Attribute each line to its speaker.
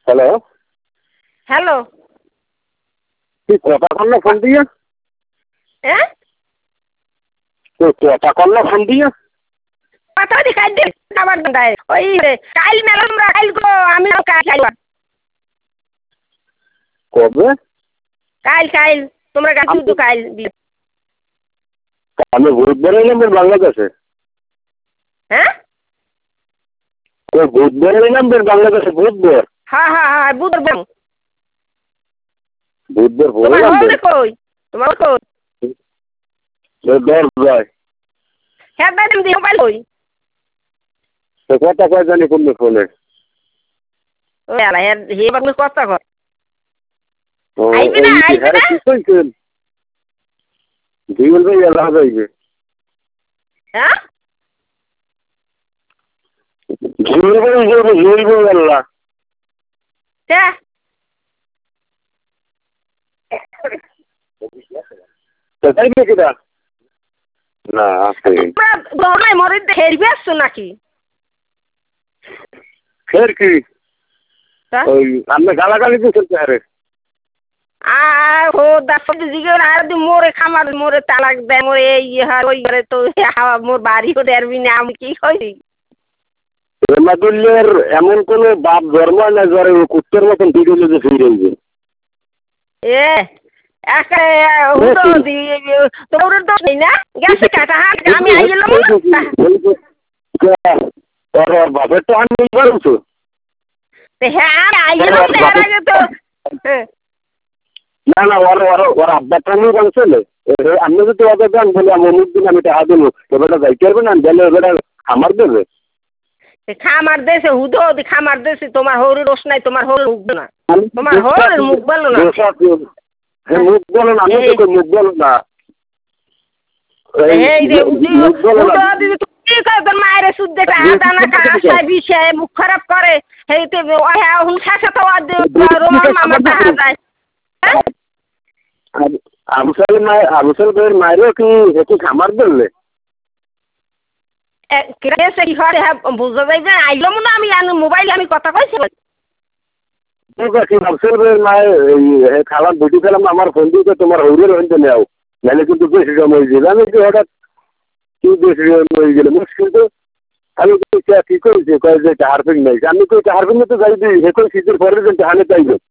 Speaker 1: Hello.
Speaker 2: Hello.
Speaker 1: তুই কথা কর না ফোন দিয়ে।
Speaker 2: হ্যাঁ
Speaker 1: তুই কথা কর না ফোন দিয়ে।
Speaker 2: কথা দি কাল দিন আবার দাঁড়ায় ওই কাল মেলা আমরা কাল গো আমি কাল
Speaker 1: কবে?
Speaker 2: কাল কাল তোমরা গাছ তো কাল
Speaker 1: আমি বুধবার এলাম বাংলাদেশে।
Speaker 2: হ্যাঁ
Speaker 1: বুধবার এলাম বাংলাদেশে বুধবার।
Speaker 2: হ্যাঁ হ্যাঁ হ্যাঁ বুধবার
Speaker 1: বুধবার
Speaker 2: তোমার
Speaker 1: বললাম
Speaker 2: হল কই তোমার কই
Speaker 1: দরজায়।
Speaker 2: হ্যাঁ দাদা দি মোবাইল কই
Speaker 1: তো কথা কয় জানি কোন ফোনে।
Speaker 2: ওই আলা হে বাগু কথা কর
Speaker 1: ও
Speaker 2: আইবি না
Speaker 1: এই
Speaker 2: আইবি
Speaker 1: হারে
Speaker 2: না
Speaker 1: কি কইছেন? জীবন ভাই এলা যাইবে।
Speaker 2: হ্যাঁ
Speaker 1: জীবন ভাই যাইবে জীবন ভাই আল্লাহ।
Speaker 2: কে
Speaker 1: তো যাইবে কিটা? না আছে।
Speaker 2: তোমরা দৌড়াই মরে হেরবি আসছো নাকি
Speaker 1: ফের কি ওই আপনি গালাগালি দিচ্ছেন আরে।
Speaker 2: ও দাসপতি জিগে আর দি মোরে খামার মোরে তালাক দেয় মোরে এই হার ওই ঘরে তো হাওয়া মোর বাড়ি করে আরবি না আমি কি কই
Speaker 1: এমাদুল্লের এমন কোন বাপ জন্ম না জ্বরে কুত্তের মতন ভিডিও যে ফিরে
Speaker 2: এ একে হুদো দি তোর তো নেই না গেছে কাটা হাত আমি আইলাম
Speaker 1: ওর বাপের তো আমি বলছো।
Speaker 2: হ্যাঁ আমি আইলাম এর আগে তো
Speaker 1: না না ওর ওর ওর আব্বাটা আমি বলছিল আপনি যদি ওদের দেন বলে আমি অনেক দিন আমি টাকা দেবো এবারটা যাইতে পারবে না গেলে এবারে আমার দেবে।
Speaker 2: খামার দেশে হুদো দি খামার দেশে তোমার হরু রোশ নাই তোমার হরু মুখ না তোমার হরু মুখ বলো না
Speaker 1: মুখ বলো না আমি তো মুখ বলো না
Speaker 2: এই রে হুদো দিদি তুই কই তোর মায়ের সুদ দেখে আদানা কাশায় বিষয় মুখ খারাপ করে হেইতে ওই হুন শাসা তো রোমান মামা দেখা যায়
Speaker 1: আবুসাল ভাইয়ের মায়েরও কি একটু খামার ধরলে
Speaker 2: কেসে কি হয় বুঝতে যাইবে আইলাম না আমি জানি মোবাইলে আমি কথা কইছি
Speaker 1: আবুসাল ভাইয়ের মায়ের খালাম বুঝি খেলাম আমার ফোন দিয়ে তোমার হৌরের হইতে নেও নাহলে কিন্তু বেশি সময় যাবে আমি যে হঠাৎ কি বেশি হয়ে গেলে মুশকিল তো আমি কি করেছি কয়ে যে হারফিং নাই আমি কই হারফিং তো যাইবি এখন শীতের পরে যে হানে চাইবে